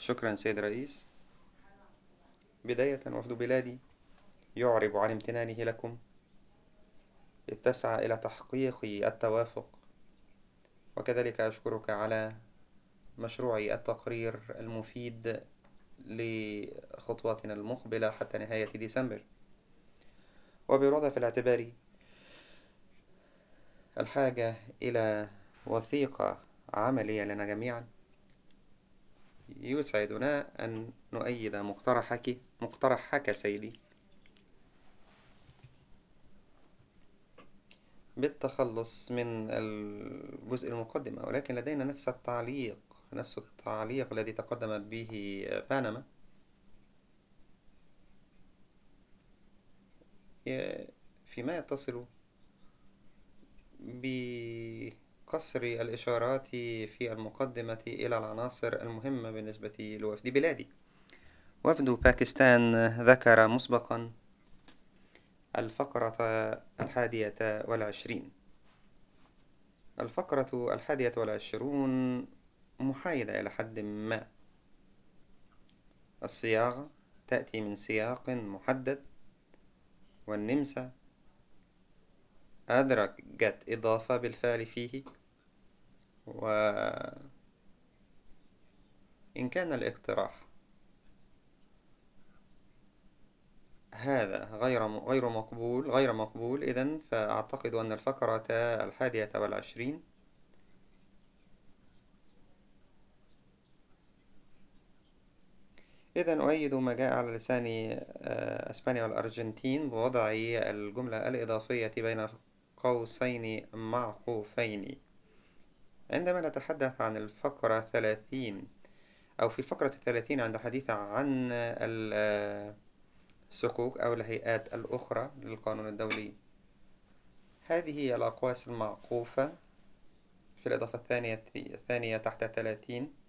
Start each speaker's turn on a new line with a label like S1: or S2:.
S1: شكرا سيد الرئيس. بداية وفد بلادي يعرب عن امتنانه لكم إذ تسعى إلى تحقيق التوافق، وكذلك أشكرك على مشروع التقرير المفيد لخطواتنا المقبلة حتى نهاية ديسمبر. وبالوضع في الاعتبار الحاجة إلى وثيقة عملية لنا جميعا، يسعدنا أن نؤيد مقترحك سيدي بالتخلص من الجزء المقدمة، ولكن لدينا نفس التعليق الذي تقدم به بانما فيما يتصل بقصر الإشارات في المقدمة إلى العناصر المهمة بالنسبة لوفد بلادي. وفد باكستان ذكر مسبقا الفقرة 21. الفقرة 21 محايدة إلى حد ما. الصياغة تأتي من سياق محدد، والنمسا أدرجت إضافة بالفعل فيه. وإن كان الاقتراح هذا غير مقبول، إذن فأعتقد أن الفقرة 21 إذن أؤيد ما جاء على لسان أسبانيا والأرجنتين بوضع الجملة الإضافية بين قوسين معقوفين. عندما نتحدث عن الفقرة 30 أو في فقرة 30 عند الحديث عن الصكوك أو الهيئات الأخرى للقانون الدولي، هذه هي الأقواس المعقوفة في الإضافة الثانية تحت 30.